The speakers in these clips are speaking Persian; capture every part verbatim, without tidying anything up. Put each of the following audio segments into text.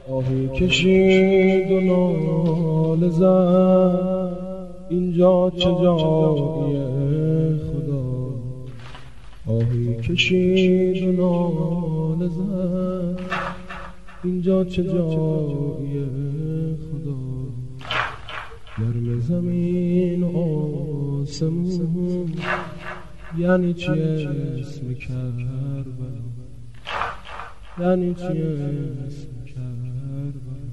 آهی کشید و ناله زد اینجا چه جاییه خدا. آهی کشید و ناله زد اینجا چه جاییه خدا. گرم زمین و آسمون یعنی چی اسم کربلا، یعنی چی اسم کربلا.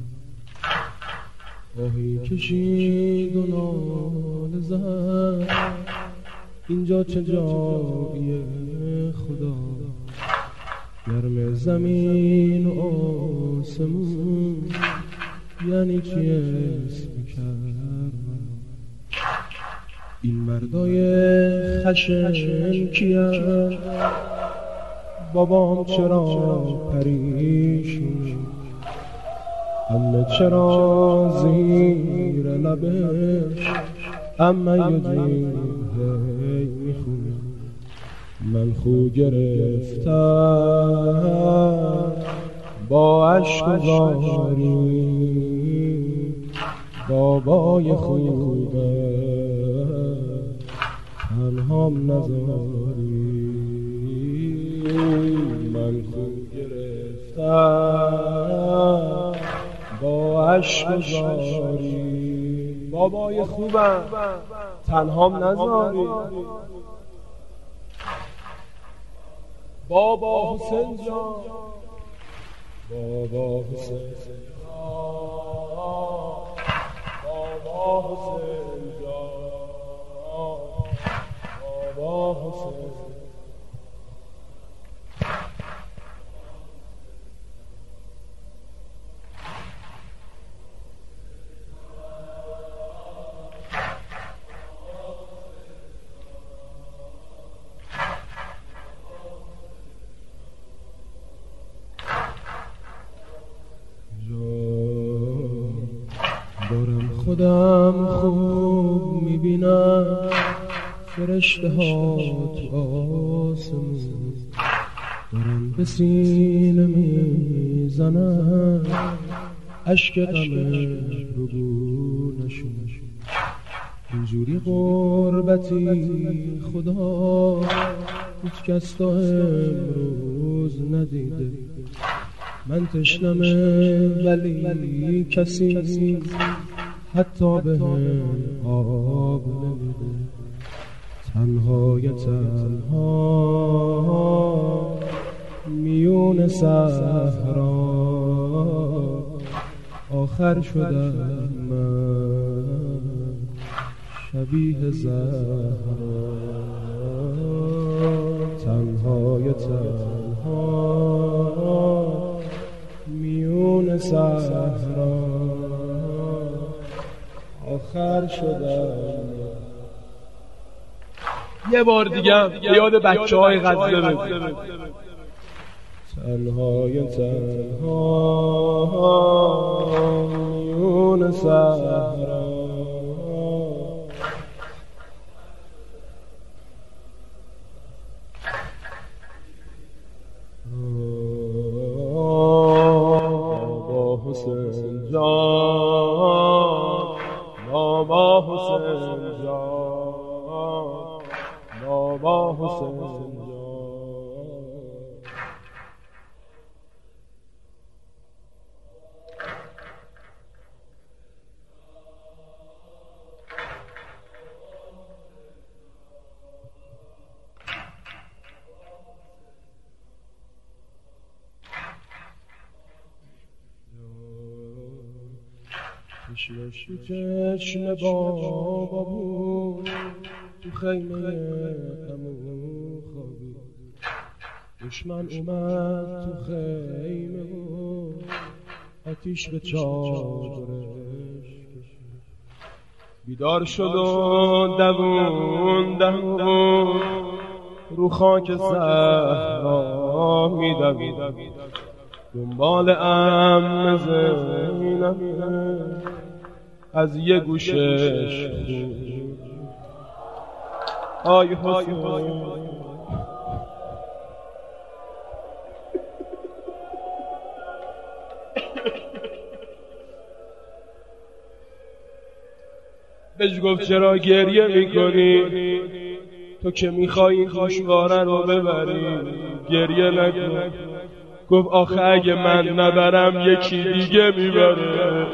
آهی کشید و ناله زد اینجا چه جاییه خدا. گرم زمین و آسمون یعنی چی اسم کربلا. این مردای خشن کیه؟ بابام چرا پریشون، امه چرا زیر لبش امه یه جیه میخونه. من خو گرفتم با عشق و زاری بابای خوبه تنهام نذاری. من خود گرفتم با عشق و زاری بابای خوبم تنهام نذاری. بابا حسین جان، بابا حسین جان، بابا حسین جان، بابا حسین. دارم خودم خوب میبینم فرشته ها تو آسمون، دارم به سینه میزنم عشق غم رو گونشون. اینجوری غربتی خدا هیچ کس تا امروز ندیده. من تشنمه ولی کسی حتی به هم آب نمیده. تنهای تنها میون صحرا آخر شدم من شبیه زهرا. تنهای تنها میون صحرا آخر شدم. یه بار دیگه به یاد بچه های غزه بده. تنهای تنها میون صحرا بابا حسین جان، بابا حسین جان، بابا حسین جان. چشمش تو چشم بابا بود، تو خیمه امو خوابی. دشمن اومد تو خیمه بود، آتیش به چادرش کشید. بیدار شد و دوون دوون رو خاک صحرا میدوید. دنبال عمه زینبه از یه گوشش خود. آی حسین بهش گفت چرا گریه میکنی؟ تو که میخوای این گوشواره رو ببری، گریه نکن. گفت آخه اگه من نبرم یکی دیگه میبره.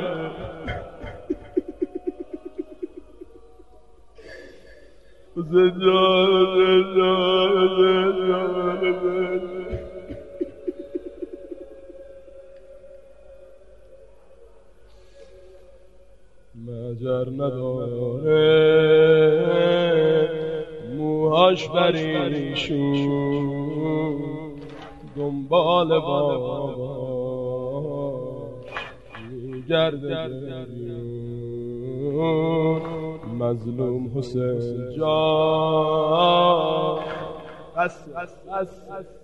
مجر نداره موهاش بریشون، دنبال باباش میگرده گریون. مظلوم حسین جان بس بس بس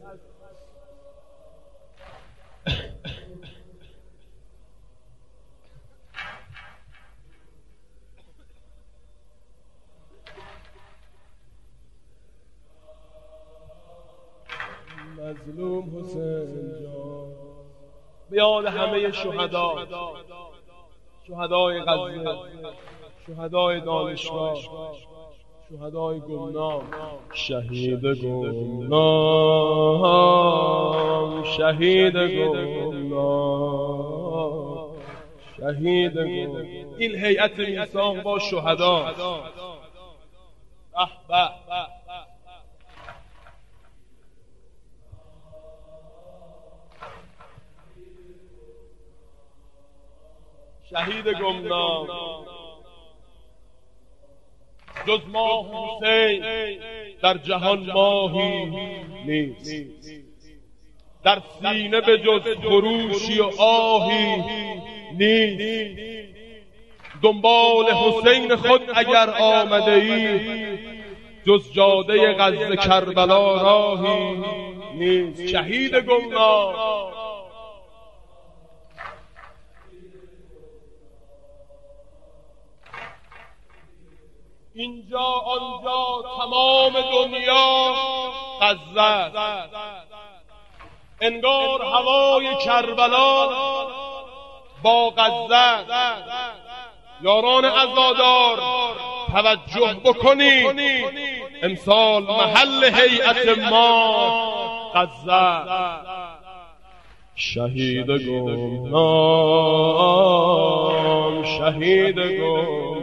مظلوم حسین جان به یاد همه شهدا، شهدای غزه، شهدای دانشگاه، شهدای گمنام، شهید گمنام، شهید گمنام، شهید گمنام. این هیئت میثاق با شهدا. به به شهید گمنام. جز ماه حسین در جهان ماهی نیست، در سینه به جز خروشی و آهی نیست. دنبال حسین خود اگر آمده ای، جز جاده غزه کربلا راهی نیست. شهید گمنام. اینجا آنجا تمام دنیا غزه، انگار هوای کربلا با غزه. یاران عزادار توجه بکنید، امسال محل هیئت ما غزه. شهید گمنام، شهید گمنام.